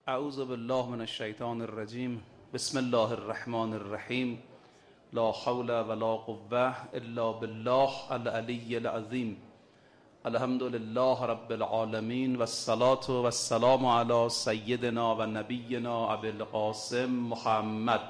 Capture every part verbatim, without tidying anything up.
اعوذ بالله من الشیطان الرجیم. بسم الله الرحمن الرحیم. لا حول ولا قوة الا بالله العلی العظیم. الحمد لله رب العالمین و الصلاة و السلام علی سیدنا و نبینا ابی القاسم محمد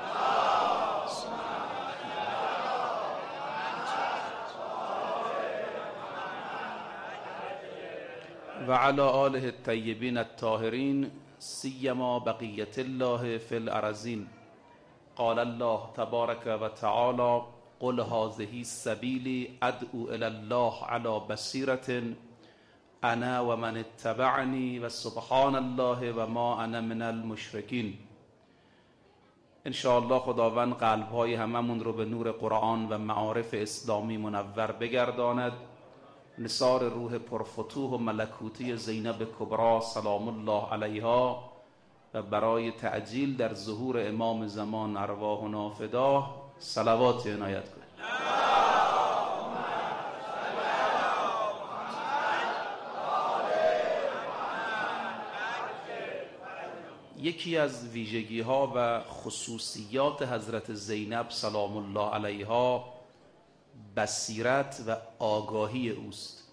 و علی آله الطیبین الطاهرین سیما بقیت الله فی الارضین. قال الله تبارک و تعالی قل هذه سبیلی ادعو الی الله علی بصیرة انا و من اتبعنی و سبحان الله و ما انا من المشرکین. ان شاء الله خداوند قلب‌های هممون رو به نور قرآن و معارف اسلامی منور بگرداند. نثار روح پرفتوح و ملکوتی زینب کبری سلام الله علیها و برای تعجیل در ظهور امام زمان ارواحنا فداه صلوات عنایت کنید. یکی از ویژگی ها و خصوصیات حضرت زینب سلام الله علیها بصیرت و آگاهی اوست.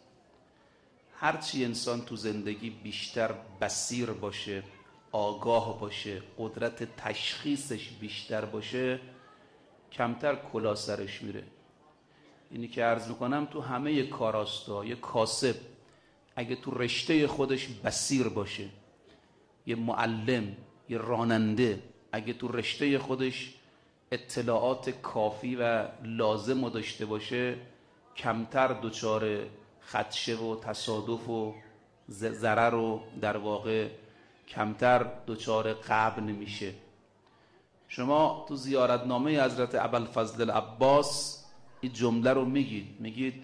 هرچی انسان تو زندگی بیشتر بصیر باشه، آگاه باشه، قدرت تشخیصش بیشتر باشه، کمتر کلا سرش میره. اینی که عرض میکنم تو همه کاراستا یه کاسب اگه تو رشته خودش بصیر باشه، یه معلم، یه راننده اگه تو رشته خودش اطلاعات کافی و لازم رو داشته باشه، کمتر دچار خدشه و تصادف و ضرر و در واقع کمتر دچار غبن نمیشه. شما تو زیارتنامه حضرت ابوالفضل العباس این جمله رو میگید، میگید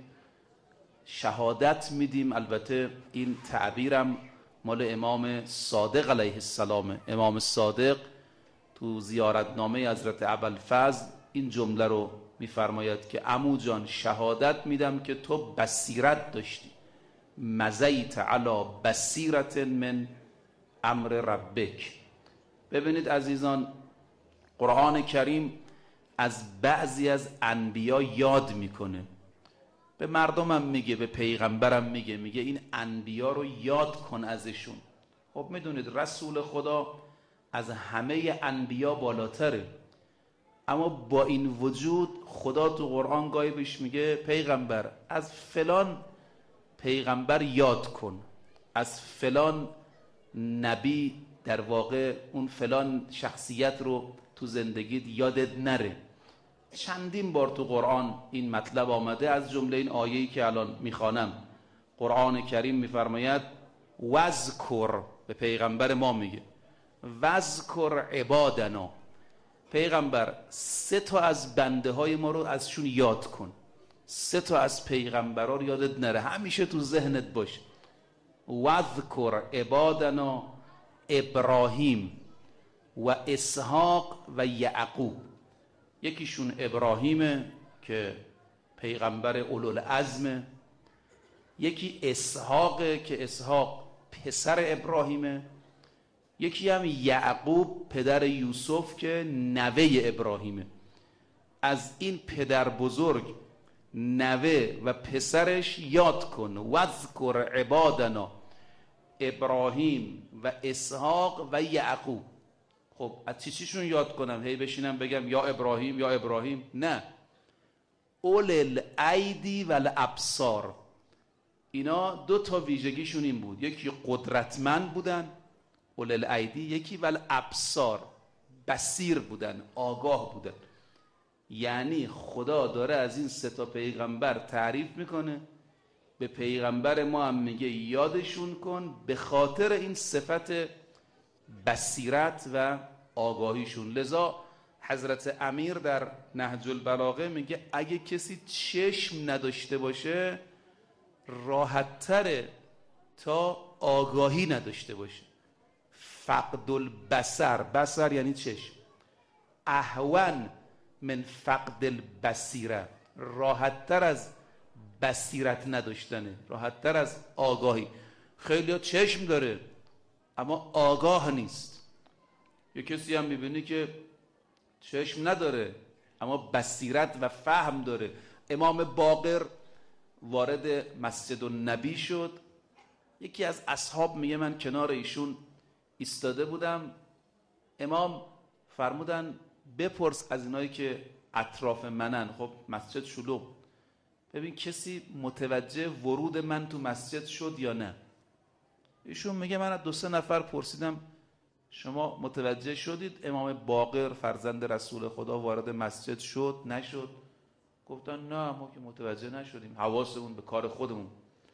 شهادت میدیم. البته این تعبیرم مال امام صادق علیه السلام. امام صادق تو زیارتنامه حضرت ابوالفضل این جمله رو میفرماید که عمو جان شهادت میدم که تو بصیرت داشتی، مزیت علی بصیرت من امر ربک. ببینید عزیزان، قرآن کریم از بعضی از انبیا یاد میکنه، به مردمم میگه، به پیغمبرم میگه، میگه این انبیا رو یاد کن ازشون. خب میدونید رسول خدا از همه انبیا بالاتره، اما با این وجود خدا تو قرآن گاهی بهش میگه پیغمبر از فلان پیغمبر یاد کن، از فلان نبی در واقع اون فلان شخصیت رو تو زندگیت یادت نره. چندین بار تو قرآن این مطلب آمده، از جمله این آیه‌ای که الان میخوانم. قرآن کریم میفرماید وذکر، به پیغمبر ما میگه وذکر عبادنا، پیغمبر سه تا از بنده های ما رو ازشون یاد کن. سه تا از پیغمبرها رو یادت نره، همیشه تو ذهنت باشه. وذکر عبادنا ابراهیم و اسحاق و یعقوب. یکیشون ابراهیمه که پیغمبر اولوالعزمه، یکی اسحاقه که اسحاق پسر ابراهیمه، یکی هم یعقوب پدر یوسف که نوه ابراهیمه. از این پدر بزرگ، نوه و پسرش یاد کن. وذکر عبادنا ابراهیم و اسحاق و یعقوب. خب از چی چیشون یاد کنم؟ هی بشینم بگم یا ابراهیم یا ابراهیم؟ نه. اول الایدی و الابصار، اینا دو تا ویژگیشون این بود، یکی قدرتمند بودن اول الایدی، یکی ول ابصار بصیر بودن، آگاه بودن. یعنی خدا داره از این سه تا پیغمبر تعریف میکنه، به پیغمبر ما هم میگه یادشون کن به خاطر این صفت بصیرت و آگاهیشون. لذا حضرت امیر در نهج البلاغه میگه اگه کسی چشم نداشته باشه راحت تره تا آگاهی نداشته باشه. فقد البصر، بصر یعنی چشم، اهون من فقد البصیره، راحت تر از بصیرت نداشتنه، راحت تر از آگاهی. خیلی ها چشم داره اما آگاه نیست. یه کسی هم میبینی که چشم نداره اما بصیرت و فهم داره. امام باقر وارد مسجد النبی شد، یکی از اصحاب میگه من کنار ایشون ایستاده بودم، امام فرمودن بپرس از اینایی که اطراف منن. خب مسجد شلوغ، ببین کسی متوجه ورود من تو مسجد شد یا نه. ایشون میگه من از دو سه نفر پرسیدم شما متوجه شدید امام باقر فرزند رسول خدا وارد مسجد شد نشد؟ گفتن نه ما که متوجه نشدیم، حواسمون به کار خودمون.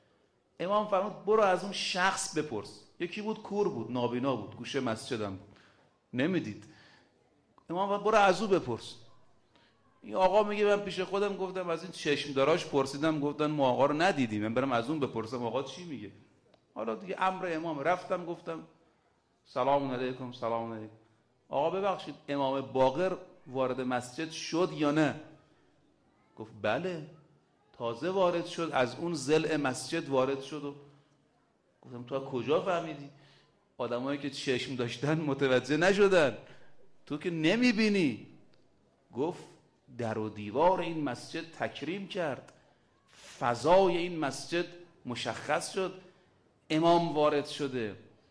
امام فرمود برو از اون شخص بپرس. یکی بود کور بود، نابینا بود، گوشه مسجدم بود، نمیدید. امام فرمود برو از او بپرس. این آقا میگه من پیش خودم گفتم از این چشم داراش پرسیدم، گفتن ما آقا رو ندیدیم، من برم از اون بپرسم آقا چی میگه. حالا دیگه امر امام، رفتم گفتم سلام علیکم. سلام علیکم آقا ببخشید امام باقر وارد مسجد شد یا نه؟ گفت بله تازه وارد شد، از اون ضلع مسجد وارد شد. و گفتم تو کجا فهمیدی؟ آدمایی که چشم داشتن متوجه نشدن، تو که نمیبینی. گفت در و دیوار این مسجد تکریم کرد، فضای این مسجد مشخص شد، امام وارد شده.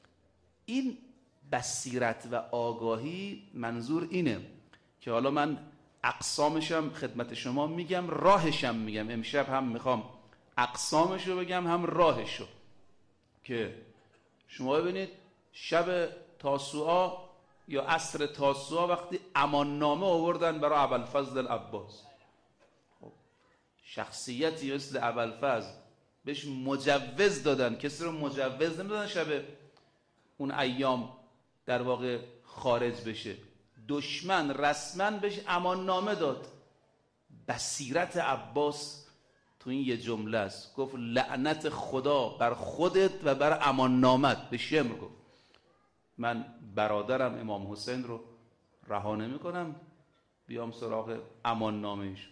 این بصیرت و آگاهی منظور اینه که حالا من اقسامشم خدمت شما میگم، راهشم میگم. امشب هم میخوام اقسامشو بگم هم راهشو، که شما ببینید شب تاسوعا یا عصر تاسوعا وقتی امان نامه آوردن برای ابوالفضل العباس، خب شخصیتی مثل ابوالفضل بهش مجوز دادن، کسی رو مجوز نمیدادن شب اون ایام در واقع خارج بشه. دشمن رسما بهش امان نامه داد. بصیرت عباس تو این یه جمله است، گفت لعنت خدا بر خودت و بر امان نامت. به شمر گفت من برادرم امام حسین رو رها نمی کنم بیام سراغ امان نامهش.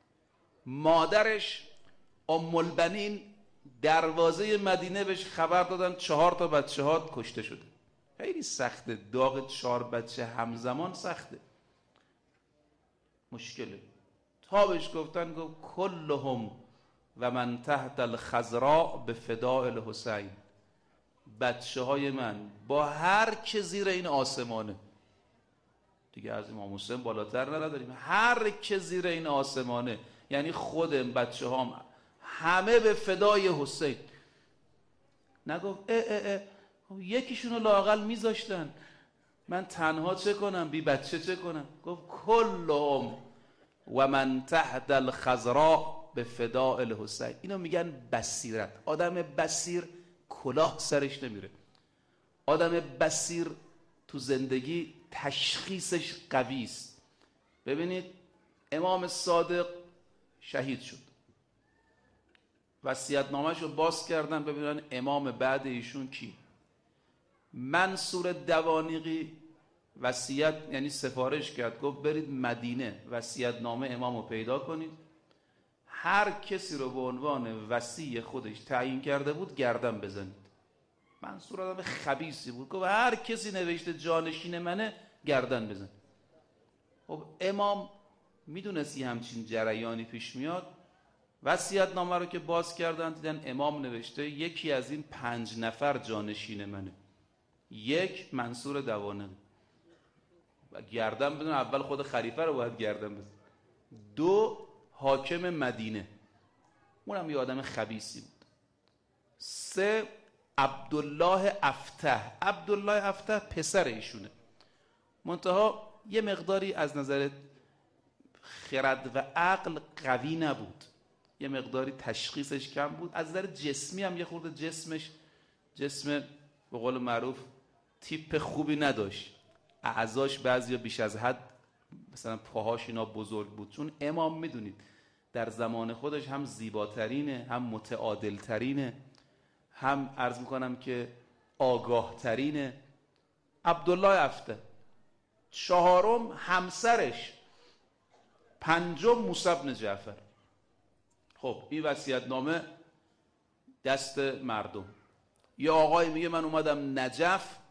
مادرش ام البنین دروازه مدینه بهش خبر دادن چهار تا بچه هات کشته شده. خیلی سخته، داغ چهار بچه همزمان سخته، مشکله. تا بهش گفتن گفت کلهم و من تحت الخضراء به فداء الحسین، بچه های من با هر که زیر این آسمانه، دیگه از امام حسین بالاتر نداریم، هر که زیر این آسمانه، یعنی خودم بچه هام همه به فدای حسین. نگفت اه اه اه یکیشونو لااقل میذاشتن، من تنها چه کنم، بی بچه چه کنم؟ گفت کلهم و من تحت الخضراء به فداء الحسین. اینو میگن بصیرت. آدم بصیر کلاه سرش نمیره. آدم بصیر تو زندگی تشخیصش قوی است. ببینید امام صادق شهید شد، وصیت‌نامه‌شو باز کردن ببینن امام بعد ایشون کی. منصور دوانیقی وصیت یعنی سفارش کرد، گفت برید مدینه وصیت‌نامه امامو پیدا کنید، هر کسی رو به عنوان وصی خودش تعیین کرده بود گردن بزنید. منصور آدم خبیثی بود، گفت هر کسی نوشته جانشین منه گردن بزن. خب امام میدونست یه همچین جریانی پیش میاد، وصیت‌نامه رو که باز کردن دیدن امام نوشته یکی از این پنج نفر جانشین منه. یک منصور دوانیقی و گردن بدون، اول خود خلیفه رو باید گردن بزن. دو حاکم مدینه، اونم یه آدم خبیثی بود. سه عبدالله افتح. عبدالله افتح پسر ایشونه، منتها یه مقداری از نظر خرد و عقل قوی نبود، یه مقداری تشخیصش کم بود، از نظر جسمی هم یه خورده جسمش جسم به قول معروف تیپ خوبی نداشت. اعضاش بعضیا بیش از حد، مثلا پاهاش اینا بزرگ بود، چون امام میدونید در زمان خودش هم زیباترینه، هم متعادلترینه، هم عرض میکنم که آگاه ترینه. عبدالله افته. چهارم همسرش. پنجم موسی بن جعفر. خب این وصیت‌نامه دست مردم. یه آقای میگه من اومدم نجف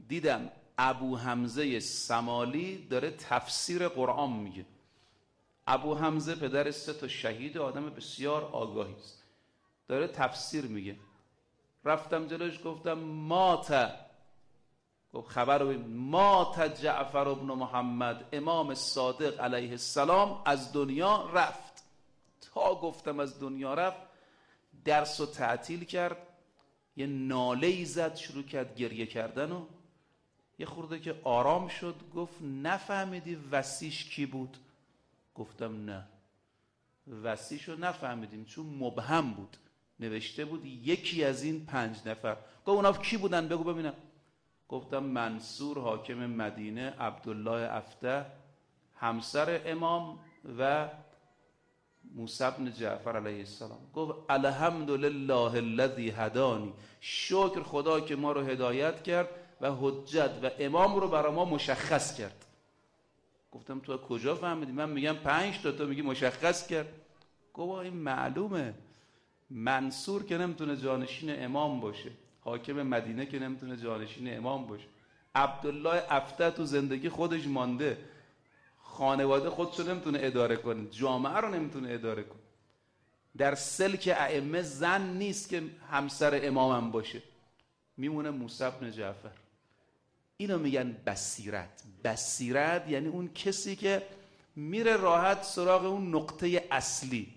دیدم ابو حمزه سمالی داره تفسیر قرآن میگه. ابو حمزه پدر سه تا شهید، آدم بسیار آگاهی است، داره تفسیر میگه. رفتم جلوش گفتم مات، گفت خبر رو ببین، مات جعفر ابن محمد، امام صادق علیه السلام از دنیا رفت. تا گفتم از دنیا رفت درس رو تعطیل کرد، یه ناله‌ای زد، شروع کرد گریه کردن و یه خورده که آرام شد گفت نفهمیدی وصیش کی بود؟ گفتم نه، وصیشو نفهمیدیم چون مبهم بود، نوشته بود یکی از این پنج نفر. گفت اونا کی بودن بگو ببینم. گفتم منصور حاکم مدینه، عبدالله افته همسر امام و موسی بن جعفر علیه السلام. گفت الحمدلله الذی هدانی، شکر خدا که ما رو هدایت کرد و حجت و امام رو برای ما مشخص کرد. گفتم تو کجا فهمیدی؟ من میگم پنج تا، تو میگی مشخص کرد. گفت این معلومه، منصور که نمیتونه جانشین امام باشه، حاکم مدینه که نمیتونه جانشین امام باشه، عبدالله افته تو زندگی خودش مانده، خانواده خودشو نمیتونه اداره کنه، جامعه رو نمیتونه اداره کنه، در سلک ائمه زن نیست که همسر امامم باشه، میمونه موسی بن جعفر. اینو میگن بصیرت. بصیرت یعنی اون کسی که میره راحت سراغ اون نقطه اصلی،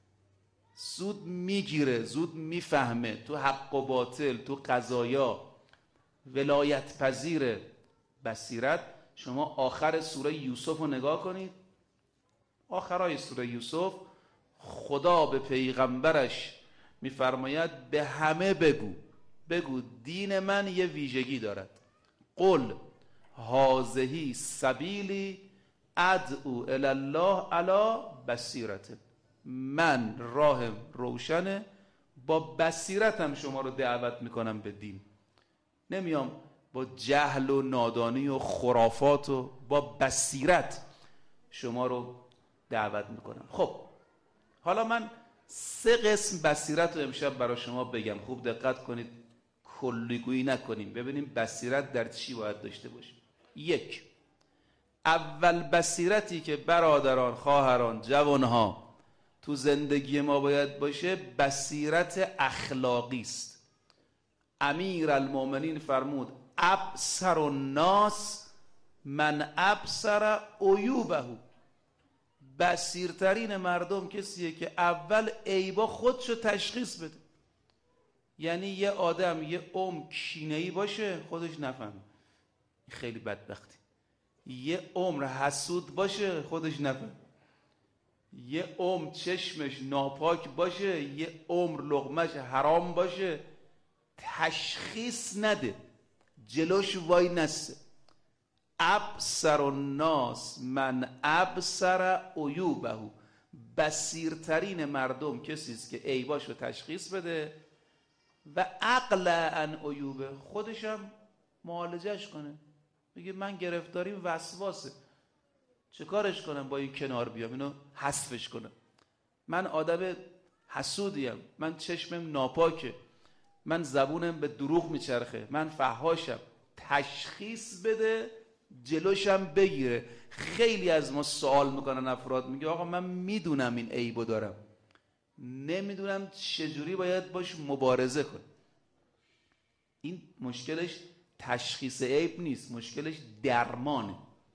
زود میگیره، زود میفهمه تو حق و باطل، تو قضایا ولایت پذیره. بصیرت. شما آخر سوره یوسف رو نگاه کنید، آخرای سوره یوسف خدا به پیغمبرش میفرماید به همه بگو، بگو دین من یه ویژگی دارد. قل هذه سبیلی ادعو الی الله علی بصیرت، من راهم روشنه، با بصیرتم شما رو دعوت میکنم به دین، نمیام با جهل و نادانی و خرافات، و با بصیرت شما رو دعوت میکنم. خب حالا من سه قسم بصیرت رو امشب برای شما بگم، خوب دقت کنید، کلیگویی نکنیم، ببینیم بصیرت در چی باید داشته باشیم. یک، اول بصیرتی که برادران، خواهران، جوانها تو زندگی ما باید باشه، بصیرت اخلاقی است. امیر المؤمنین فرمود ابصر الناس من ابصر عیوبه، بصیرترین مردم کسیه که اول عیبا خودشو تشخیص بده. یعنی یه آدم یه عمر کینه‌ای باشه خودش نفهمه، خیلی بدبختی. یه عمر حسود باشه خودش نفهمه، یه عمر چشمش ناپاک باشه، یه عمر لقمش حرام باشه، تشخیص نده، جلوش وای نسته. ابصر الناس من ابصر عیوبه، بصیرترین مردم کسی است که عیباشو تشخیص بده و عقل عن عیوبه، خودشم معالجهش کنه، بگه من گرفتاریم وسواسه، چه کارش کنم با این کنار بیام، اینو حذفش کنم، من آدم حسودیم، من چشمم ناپاکه، من زبونم به دروغ میچرخه، من فحاشم. تشخیص بده، جلوشم بگیره. خیلی از ما سوال میکنن افراد، میگه آقا من میدونم این عیبو دارم، نمیدونم چجوری باید باش مبارزه کنم. این مشکلش تشخیص عیب نیست، مشکلش درمانه.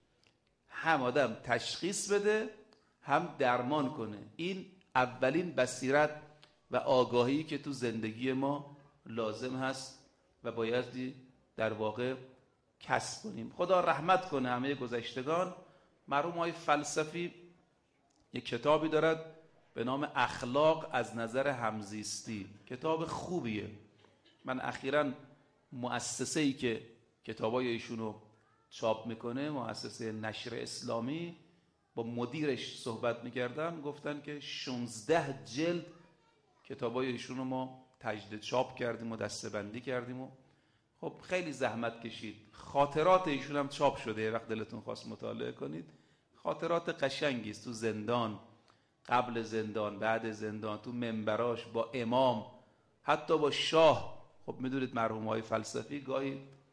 هم آدم تشخیص بده هم درمان کنه. این اولین بصیرت و آگاهی که تو زندگی ما لازم هست و بایدی در واقع کسب کنیم. خدا رحمت کنه همه گذشتگان. مرحوم آقای فلسفی یک کتابی دارد به نام اخلاق از نظر همزیستی، کتاب خوبیه. من اخیراً مؤسسه‌ای که کتابای ایشونو چاپ میکنه، مؤسسه نشر اسلامی، با مدیرش صحبت میکردم، گفتن که شانزده جلد کتابای ایشونو ما تجدید چاپ کردیم و دسته‌بندی کردیم و خب خیلی زحمت کشید. خاطرات ایشون هم چاپ شده، وقت دلتون خواست مطالعه کنید. خاطرات قشنگی است، تو زندان، قبل زندان، بعد زندان، تو منبراش با امام، حتی با شاه. خب میدونید مرحوم های فلسفی گاهی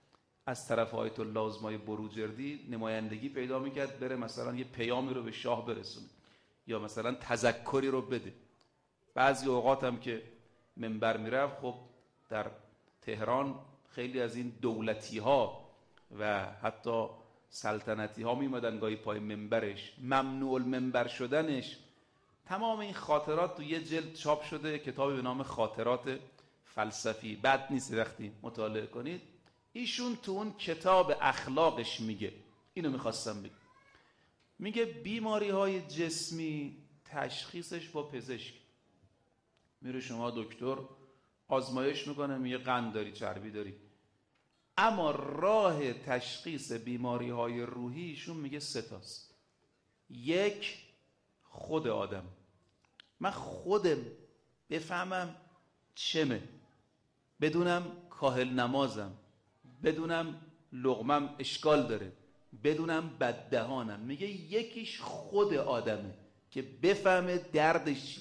از طرف آیت الله عظمای بروجردی نمایندگی پیدا میکرد بره مثلا یه پیامی رو به شاه برسونه یا مثلا تذکری رو بده. بعضی اوقات هم که منبر میرفت، خب در تهران خیلی از این دولتی ها و حتی سلطنتی ها میمدن گاهی پای منبرش، ممنوع المنبر شدنش. تمام این خاطرات تو یه جلد چاپ شده، کتابی به نام خاطرات فلسفی. بد نیست وقتی مطالعه کنید. ایشون تو اون کتاب اخلاقش میگه، اینو میخواستم بگم، میگه بیماری های جسمی تشخیصش با پزشک. میره شما دکتر آزمایش میکنه، میگه قند داری، چربی داری. اما راه تشخیص بیماری های روحی ایشون میگه سه تاست. یک، خود آدم، من خودم بفهمم چمه، بدونم کاهل نمازم، بدونم لقمم اشکال داره، بدونم بددهانم. میگه یکیش خود آدمه که بفهمه دردش چی.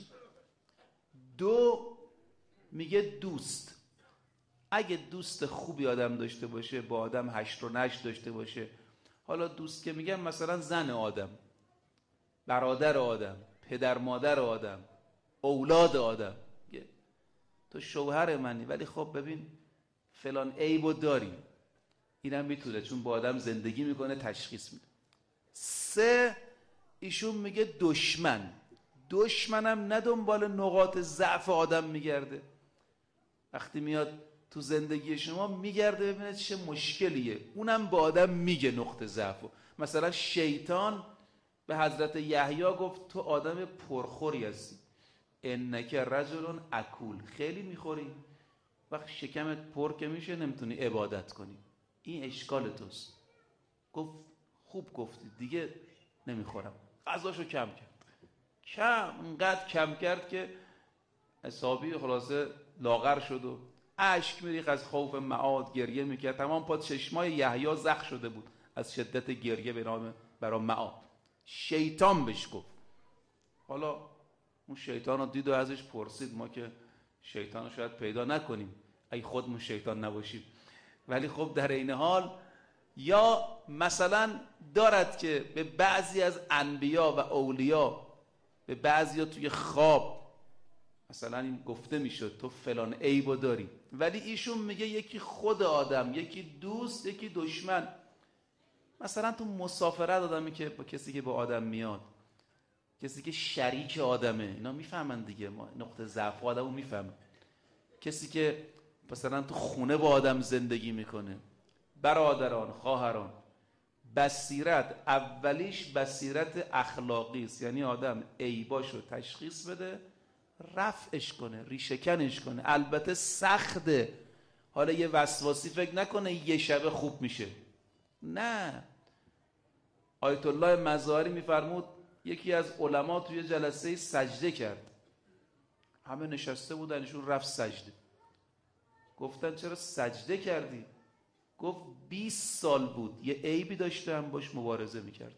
دو، میگه دوست. اگه دوست خوبی آدم داشته باشه، با آدم هشت و نشت داشته باشه، حالا دوست که میگم مثلا زن آدم، برادر آدم، پدر مادر آدم، اولاد آدم، تو شوهر منی ولی خب ببین فلان عیبو داری، اینم میتونه چون با آدم زندگی میکنه تشخیص میده. سه، ایشون میگه دشمن. دشمنم نه دنبال نقاط ضعف آدم میگرده، وقتی میاد تو زندگی شما میگرده ببینه چه مشکلیه، اونم با آدم میگه نقطه ضعفو. مثلا شیطان به حضرت یحیی گفت تو آدم پرخوری هستی، انک رجل اکول، خیلی میخوری، وقت شکمت پر که میشه نمیتونی عبادت کنی، این اشکال توست. گفت خوب گفتی، دیگه نمیخورم. غذاشو کم کرد، کم انقدر کم کرد که حسابی خلاصه لاغر شد و اشک میریخت از خوف معاد، گریه میکرد، تمام پا چشمای یحیی زخم شده بود از شدت گریه به نام برای معاد. شیطان بهش گفت. حالا اون شیطان رو دید و ازش پرسید، ما که شیطان رو شاید پیدا نکنیم اگه خودمون شیطان نباشیم، ولی خب در این حال یا مثلا دارد که به بعضی از انبیا و اولیا، به بعضی ها توی خواب مثلا این گفته میشد تو فلان عیبو داری، ولی ایشون میگه یکی خود آدم، یکی دوست، یکی دشمن. مثلا تو مسافرت آدمی که با کسی که با آدم میاد، کسی که شریک آدمه، اینا میفهمن دیگه، ما نقطه ضعف آدمو میفهمن. کسی که مثلا تو خونه با آدم زندگی میکنه، برادران، خواهران، بصیرت اولیش بصیرت اخلاقی است، یعنی آدم عیباشو تشخیص بده، رفعش کنه، ریشه‌کنش کنه. البته سخته، حالا یه وسواسی فکر نکنه یه شب خوب میشه، نه. آیت الله مظاهری میفرمود یکی از علما توی جلسه سجده کرد، همه نشسته بودن، ایشون رفت سجده. گفتن چرا سجده کردی؟ گفت بیست سال بود یه عیبی داشتم باش مبارزه میکردم،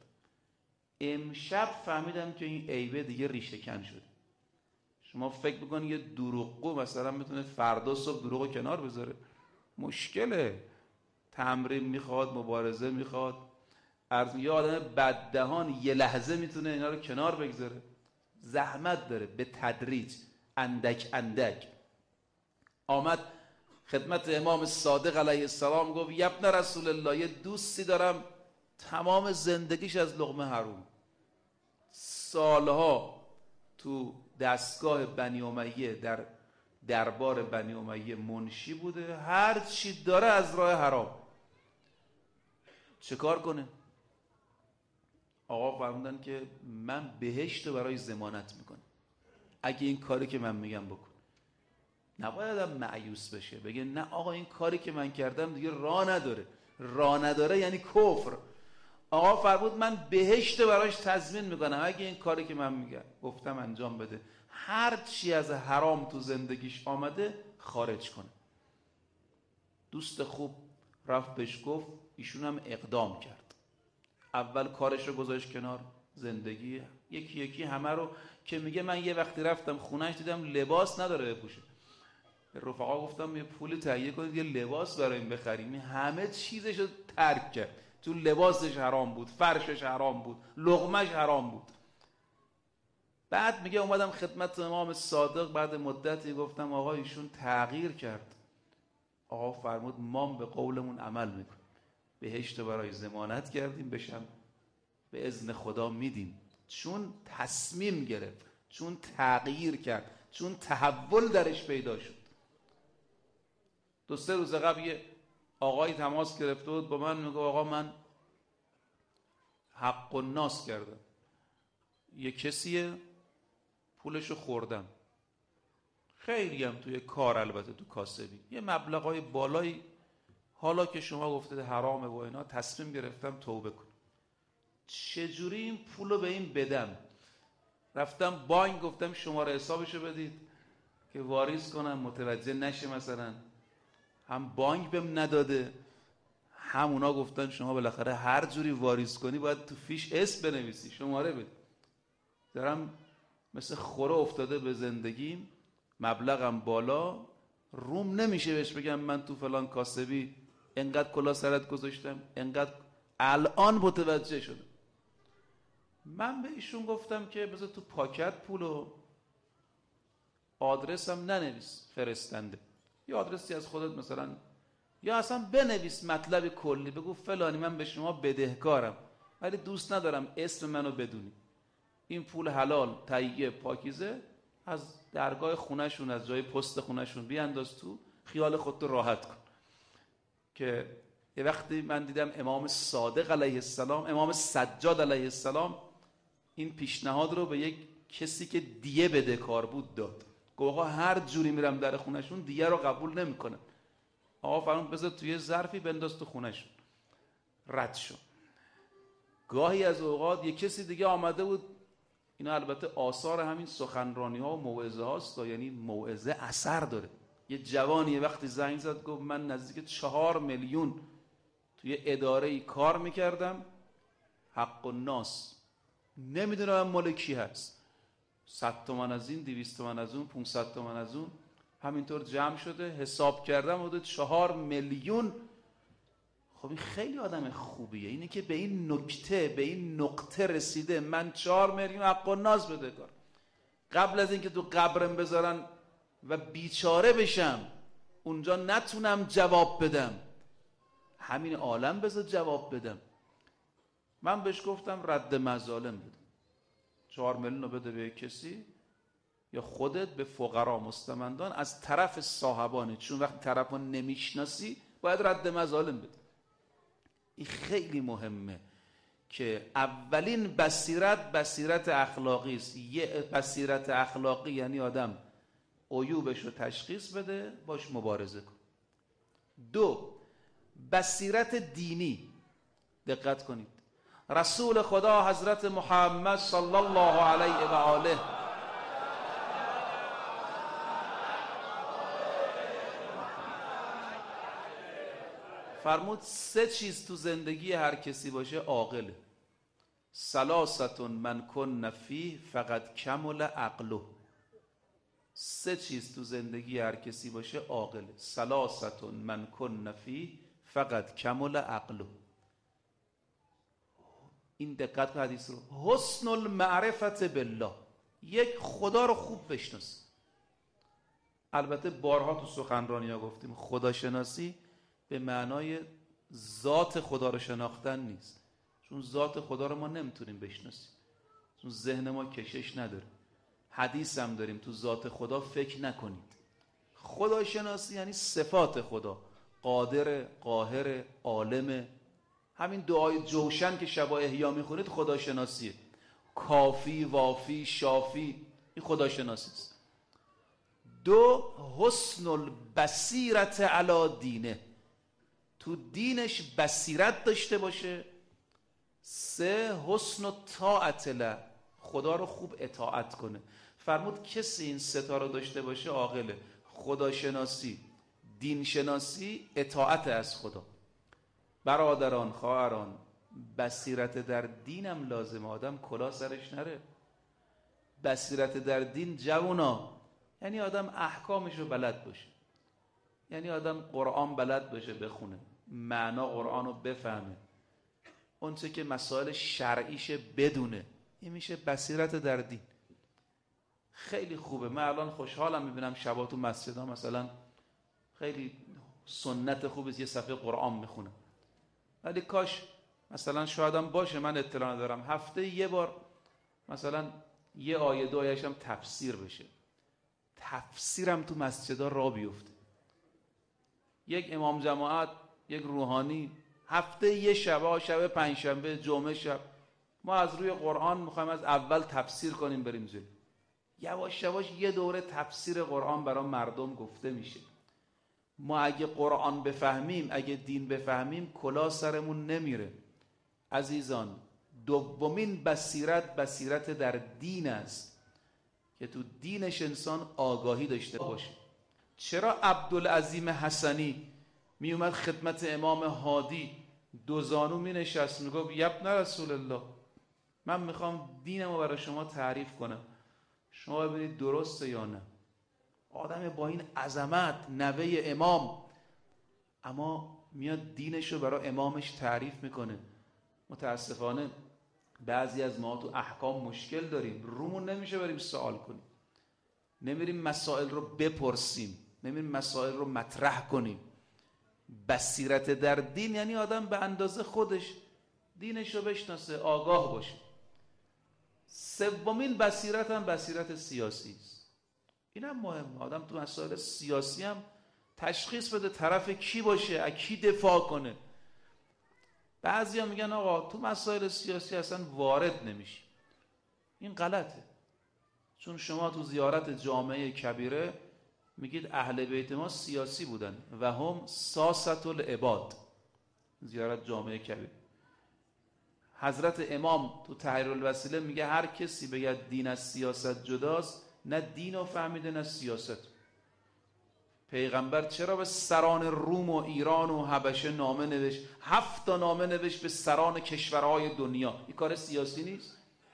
امشب فهمیدم که این عیبه دیگه ریشه کن شده. شما فکر میکنی یه دروغگو مثلا میتونه فردا صبح دروغو کنار بذاره؟ مشکله، تمرین میخواد، مبارزه میخواد. عرض یه آدم بددهان یه لحظه میتونه اینا رو کنار بگذاره؟ زحمت داره، به تدریج، اندک اندک. آمد خدمت امام صادق علیه السلام گفت یبن رسول الله، یه دوستی دارم تمام زندگیش از لقمه حروم، سالها تو دستگاه بنی امیه، در دربار بنی امیه منشی بوده، هر چی داره از راه حرام. چه کار کنه؟ آقا فرمودن که من بهشت رو برای ضمانت میکنم اگه این کاری که من میگم بکن. نباید آدم مایوس بشه بگه نه آقا این کاری که من کردم دیگه راه نداره. راه نداره یعنی کفر. آقا فرمود من بهشت براش تضمین میکنم اگه این کاری که من میگم گفتم انجام بده، هر چی از حرام تو زندگیش آمده خارج کنه. دوست خوب رفت بهش گفت، ایشون هم اقدام کرد. اول کارش رو گذاشت کنار، زندگی یکی یکی همه رو، که میگه من یه وقتی رفتم خونهش دیدم لباس نداره بپوشه، رفقا گفتم یه پول تهیه کنید یه لباس برایم بخریم. همه چیزشو ترک کرد. تو لباسش حرام بود، فرشش حرام بود، لقمش حرام بود. بعد میگه اومدم خدمت امام صادق بعد مدتی، گفتم آقا ایشون تغییر کرد. آقا فرمود ما به قولمون عمل میکنیم، بهشت برای ضمانت کردیم، بشم به اذن خدا میدیم. چون تصمیم گرفت، چون تغییر کرد، چون تحول درش پیدا شد. دو سه روز قبل یه آقای تماس گرفته بود با من، میگه آقا من حق الناس کردم، یه کسیه پولشو خوردم، خیلی هم توی کار، البته تو کاسبی یه مبلغای بالایی، حالا که شما گفتید حرامه و اینا تصمیم گرفتم توبه کنم. چجوری این پولو به این بدم؟ رفتم بانک، گفتم شماره حسابشو بدید که واریز کنم، متوجه نشه مثلا. هم بانک بهم نداده، هم اونا گفتن شما بالاخره هر جوری واریز کنی باید تو فیش اسم بنویسی، شماره بده. دارم مثل خوره افتاده به زندگیم، مبلغم بالا، روم نمیشه بهش بگم من تو فلان کاسبی انقدر کلا سرت گذاشتم، انقدر. الان متوجه شدم. من به ایشون گفتم که بذار تو پاکت پولو، آدرسم ننویس فرستنده، یا آدرسی از خودت مثلا، یا اصلا بنویس مطلب کلی، بگو فلانی من به شما بدهکارم ولی دوست ندارم اسم منو بدونی، این پول حلال تهیه پاکیزه از درگاه خونهشون، از جای پست خونهشون بیانداز تو، خیال خودتو راحت کن. که یه وقتی من دیدم امام صادق علیه السلام، امام سجاد علیه السلام این پیشنهاد رو به یک کسی که دیه بده کار بود داد. گفت آقا هر جوری میرم در خونهشون دیه رو قبول نمیکنن. آقا فرمود بذار توی ظرفی بنداز تو خونهشون. رد شد. گاهی از اوقات یک کسی دیگه آمده بود، اینا البته آثار همین سخنرانی ها و موعظه هاست، یعنی موعظه اثر داره. یه جوانی یه وقتی زنگ زد گفت من نزدیک چهار میلیون توی اداره‌ای کار میکردم، حق الناس، نمیدونم مال کی هست، صد تومن از این، دویست تومن از اون، پونصد تومن از اون، همینطور جمع شده. حساب کردم حدود چهار میلیون. خب این خیلی آدم خوبیه، اینه که به این نکته، به این نقطه رسیده من چهار میلیون حق الناس بده کار، قبل از اینکه تو قبرم بذارن و بیچاره بشم اونجا نتونم جواب بدم، همین عالم بذار جواب بدم. من بهش گفتم رد مظالم بده، چهار میلیون رو بده به کسی، یا خودت به فقرا مستمندان از طرف صاحبانه، چون وقتی طرف رو نمیشناسی باید رد مظالم بده. این خیلی مهمه که اولین بصیرت بصیرت اخلاقی است. یه بصیرت اخلاقی یعنی آدم عیوبش رو تشخیص بده، باش مبارزه کن. دو، بصیرت دینی. دقت کنید، رسول خدا حضرت محمد صلی الله علیه و آله فرمود سه چیز تو زندگی هر کسی باشه عاقله. ثلاثه من کن فیه فقد کمل عقله. سه چیز تو زندگی هر کسی باشه عاقله. ثلاثه من کن فیه فقد کمل عقله. این دقت کن حدیث رو. حسن المعرفت بالله، یک خدا رو خوب بشناس. البته بارها تو سخنرانی ها گفتیم خداشناسی به معنای ذات خدا رو شناختن نیست، چون ذات خدا رو ما نمیتونیم بشناسیم، چون ذهن ما کشش نداره. حدیث هم داریم تو ذات خدا فکر نکنید. خداشناسی یعنی صفات خدا، قادر، قاهر، عالم. همین دعای جوشن که شب احیا میخونید خداشناسیه. کافی، وافی، شافی، این خداشناسی است. دو، حسن البصیرت علی دینه، تو دینش بصیرت داشته باشه. سه، حسن الطاعت له، خدا رو خوب اطاعت کنه. فرمود کسی این سه تا رو داشته باشه عاقله. خداشناسی، دینشناسی، اطاعت از خدا. برادران، خواهران، بصیرت در دینم لازم، آدم کلا سرش نره. بصیرت در دین جوونا یعنی آدم احکامش رو بلد باشه. یعنی آدم قرآن بلد بشه بخونه، معنا قرآن رو بفهمه، اون چه که مسائل شرعیشه بدونه. این میشه بصیرت در دین. خیلی خوبه. من الان خوشحالم میبینم شبا تو مسجدها مثلا خیلی سنت خوبه یه صفحه قرآن میخونه، ولی کاش مثلا شایدم باشه، من اطلاع ندارم، هفته یه بار مثلا یه آیه دو آیه‌اش هم تفسیر بشه. تفسیرم تو مسجدها را بیفته. یک امام جماعت، یک روحانی، هفته یه شب، شب پنجشنبه، جمعه شب، ما از روی قرآن میخوایم از اول تفسیر کنیم بریم جلو. یواش یواش یه دوره تفسیر قرآن برای مردم گفته میشه. ما اگه قرآن بفهمیم، اگه دین بفهمیم، کلاه سرمون نمیره. عزیزان، دومین بصیرت بصیرت در دین است که تو دینش انسان آگاهی داشته باشه. چرا عبدالعظیم حسنی می اومد خدمت امام هادی، دو زانو می نشست می گفت یبن رسول الله، من میخوام دینمو برای شما تعریف کنم، شما ببینید درسته یا نه. آدم با این عظمت، نوه امام، اما میاد دینشو برای امامش تعریف میکنه. متاسفانه بعضی از ما تو احکام مشکل داریم، رومون نمیشه بریم سوال کنیم، نمیریم مسائل رو بپرسیم، نمیریم مسائل رو مطرح کنیم. بصیرت در دین یعنی آدم به اندازه خودش دینش رو بشناسه، آگاه باشه. سومین بصیرت هم بصیرت سیاسی است. اینم مهمه. آدم تو مسائل سیاسی هم تشخیص بده طرف کی باشه، از کی دفاع کنه. بعضیا میگن آقا تو مسائل سیاسی اصلا وارد نمیشی. این غلطه. چون شما تو زیارت جامعه کبیره میگید اهل بیت ما سیاسی بودن و هم ساست العباد. زیارت جامعه کبیره، حضرت امام تو تحریر الوسیله میگه هر کسی بگه دین از سیاست جداست، نه دین رو فهمیده نه سیاست. پیغمبر چرا به سران روم و ایران و حبشه نامه نوشت؟ هفت تا نامه نوشت به سران کشورهای دنیا. این کار سیاسی نیست؟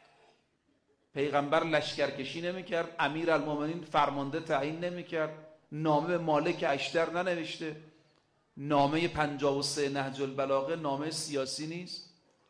پیغمبر لشکرکشی نمیکرد؟ امیرالمومنین فرمانده تعیین نمیکرد؟ نامه به مالک اشتر ننوشته؟ نامه پنجاه و سه نهج البلاغه نامه سیاسی نیست؟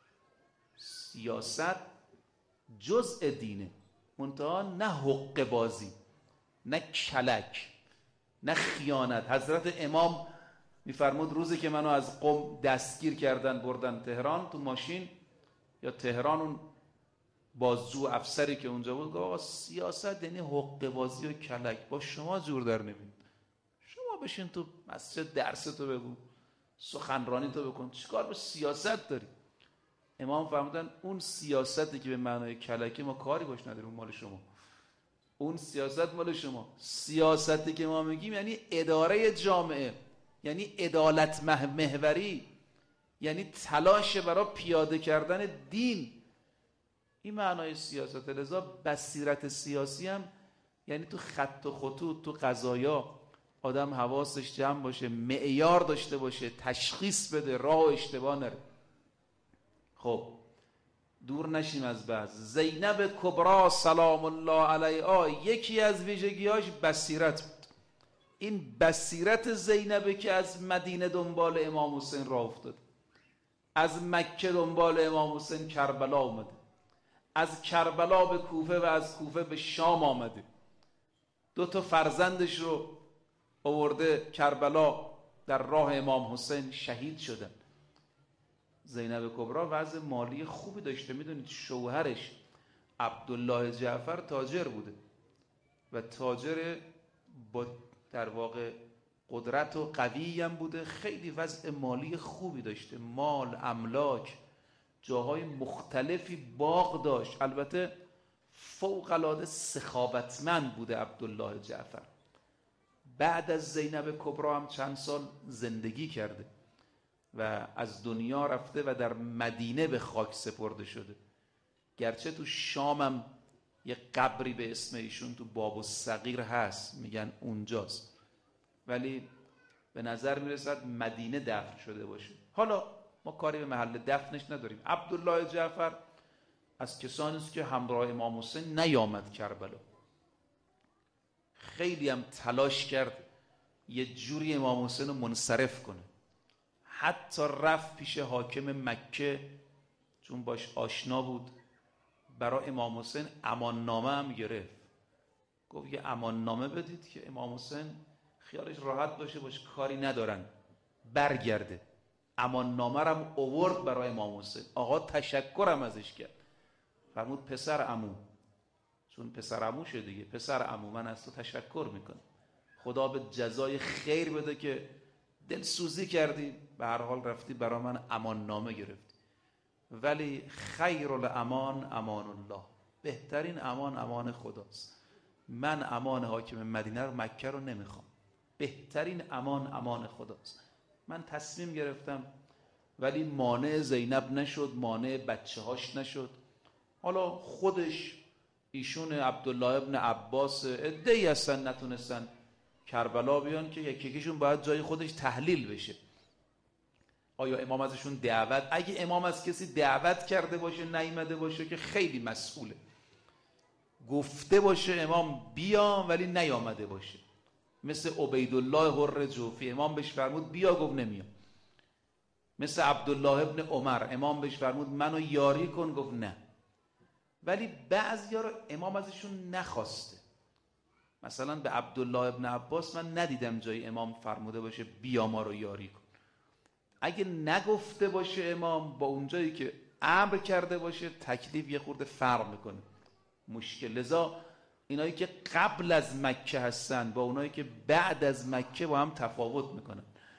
سیاست جزء دینه، منتها نه حقه بازی، نه کلک، نه خیانت. حضرت امام میفرمود روزی که منو از قم دستگیر کردن بردن تهران تو ماشین یا تهران، اون بازجو افسری که اونجا بود گفت آقا سیاست یعنی حقه بازی و کلک، با شما جور در نمیاد. شما بشین تو مسجد درس تو بگو، سخنرانی تو بکن، چیکار به سیاست داری؟ امام فرمودن اون سیاستی که به معنای کلکی ما کاری باش نداریم، مال شما. اون سیاست مال شما. سیاستی که ما میگیم یعنی اداره جامعه، یعنی عدالت محوری، یعنی تلاش برای پیاده کردن دین. این معنای سیاست. لذا بصیرت سیاسی هم یعنی تو خط و خطوط، تو قضایا آدم حواسش جمع باشه، معیار داشته باشه، تشخیص بده، راه و اشتباه نره. خب دور نشیم از بحث. زینب کبرا سلام الله علیها یکی از ویژگیاش بصیرت بود. این بصیرت زینبه که از مدینه دنبال امام حسین راه افتاد، از مکه دنبال امام حسین کربلا اومده، از کربلا به کوفه و از کوفه به شام آمده، دو تا فرزندش رو آورده کربلا، در راه امام حسین شهید شدن. زینب کبرا وضع مالی خوبی داشته. میدونید شوهرش عبدالله جعفر تاجر بوده و تاجر با در واقع قدرت و قوی هم بوده، خیلی وضع مالی خوبی داشته، مال، املاک، جاهای مختلفی باغ داشت. البته فوق العاده سخاوتمند بوده عبدالله جعفر. بعد از زینب کبرا هم چند سال زندگی کرده و از دنیا رفته و در مدینه به خاک سپرده شده. گرچه تو شام هم یه قبری به اسم ایشون تو باب الصغیر هست، میگن اونجاست، ولی به نظر میرسد مدینه دفن شده باشه. حالا ما کاری به محل دفنش نداریم. عبدالله جعفر از کسانی است که همراه امام حسین نیامد کربلا. خیلی هم تلاش کرد یه جوری امام حسین رو منصرف کنه. حتی رفت پیش حاکم مکه، چون باش آشنا بود، برای امام حسین امان نامه هم گرفت. گفت یه امان نامه بدید که امام حسین خیالش راحت باشه، باش کاری ندارن، برگرده. امان نامه رو هم آورد برای امام حسین. آقا تشکرم ازش کرد، فرمود پسر عمو، چون پسر عمو شده دیگه، پسر عمو من از تو تشکر میکنم، خدا به جزای خیر بده که دلسوزی کردی، به هر حال رفتی برای من امان نامه گرفتی. ولی خیر الامان امان الله، بهترین امان امان خداست. من امان حاکم مدینه رو، مکه رو نمیخوام، بهترین امان امان خداست. من تصمیم گرفتم، ولی مانع زینب نشد، مانع بچه هاش نشد. حالا خودش، ایشون، عبدالله ابن عباس، عده‌ای هستن نتونستن کربلا بیان که یکی یکیشون باید جای خودش تحلیل بشه. آیا امام ازشون دعوت، اگه امام از کسی دعوت کرده باشه نیامده باشه که خیلی مسئوله، گفته باشه امام بیا ولی نیامده باشه، مثل عبیدالله حر جوفی، امام بهش فرمود بیا گفت نمیام. مثل عبدالله ابن عمر، امام بهش فرمود منو یاری کن گفت نه. ولی بعضیا رو امام ازشون نخواسته. مثلا به عبدالله ابن عباس من ندیدم جای امام فرموده باشه بیا ما رو یاری کن. اگه نگفته باشه امام، با اونجایی که امر کرده باشه، تکلیف یه خورده فرق میکنه، مشکل. لذا اینایی که قبل از مکه هستن با اونایی که بعد از مکه با هم تفاوت میکنن،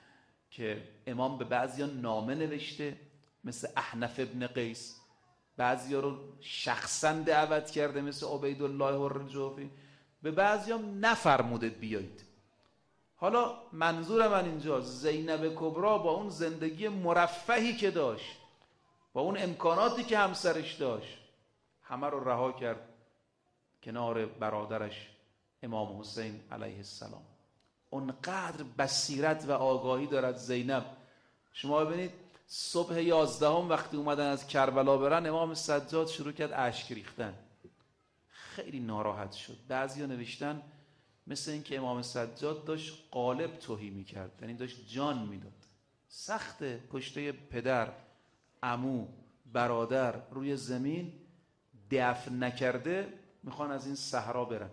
که امام به بعضیا نامه نوشته مثل احنف ابن قیس، بعضیا رو شخصا دعوت کرده مثل عبیدالله حر جوفی، به بعضیا نفرموده بیایید. حالا منظور من اینجا زینب کبرا با اون زندگی مرفهی که داشت، با اون امکاناتی که همسرش داشت، همه رو رها کرد کنار برادرش امام حسین علیه السلام. اونقدر بصیرت و آگاهی دارد زینب. شما ببینید صبح یازدهم وقتی اومدن از کربلا برن، امام سجاد شروع کرد اشک ریختن، خیلی ناراحت شد. بعضیا نوشتن مثل این که امام سجاد داشت قالب تهی میکرد، یعنی داشت جان میداد. سخته پشته پدر، عمو، برادر روی زمین دفن نکرده، میخوان از این صحرا برن.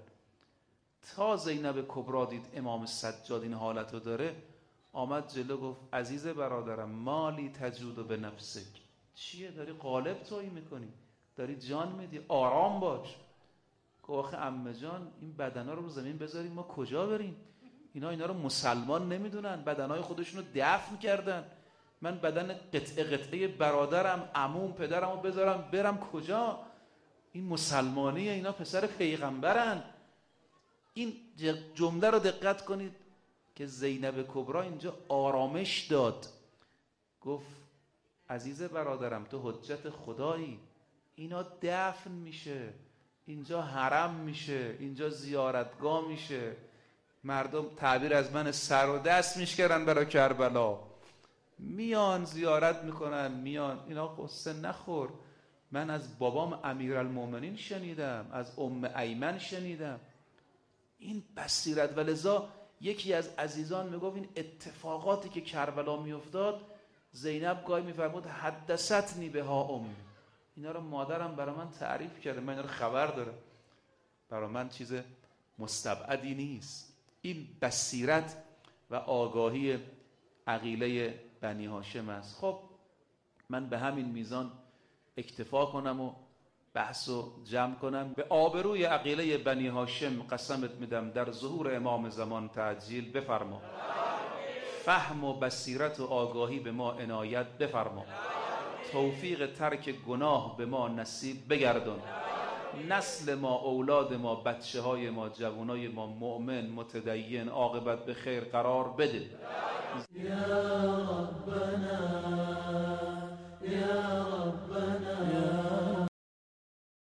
تا زینب کبرا دید امام سجاد این حالت رو داره، آمد جلو گفت عزیز برادرم مالی تجود به نفسک، چیه داری قالب تویی میکنی، داری جان میدی، آرام باش. گفت آخه عمه جان این بدنا رو رو زمین بذاریم ما کجا بریم؟ اینا اینا رو مسلمان نمیدونن، بدنای خودشون رو دفن کردن. من بدن قطعه قطعه برادرم، عموم، پدرم رو بذارم برم کجا؟ این مسلمانیه، اینا پسر پیغمبرن. این جمله رو دقت کنید که زینب کبرا اینجا آرامش داد. گفت عزیز برادرم تو حجت خدایی، اینا دفن میشه، اینجا حرم میشه، اینجا زیارتگاه میشه، مردم تعبیر از من سر و دست میشکرن برای کربلا، میان زیارت میکنن میان. اینا قصه نخور، من از بابام امیرالمومنین شنیدم، از ام ایمن شنیدم. این بصیرت. و لذا یکی از عزیزان میگفت این اتفاقاتی که کربلا میافتاد، زینب گاهی میفرمود حدثتنی بها امی، اینا رو مادرم برای من تعریف کرده، من اینا رو خبر دارم، برای من چیز مستبعدی نیست. این بصیرت و آگاهی عقیله بنی هاشم است. خب من به همین میزان اکتفا کنم و بحثو جمع کنم. به آبروی عقیله بنی هاشم قسمت میدم در ظهور امام زمان تعجیل بفرما، فهم و بصیرت و آگاهی به ما عنایت بفرما، توفیق ترک گناه به ما نصیب بگردان، نسل ما، اولاد ما، بچه های ما، جوانای ما مؤمن متدین عاقبت به خیر قرار بده. یا ربنا یا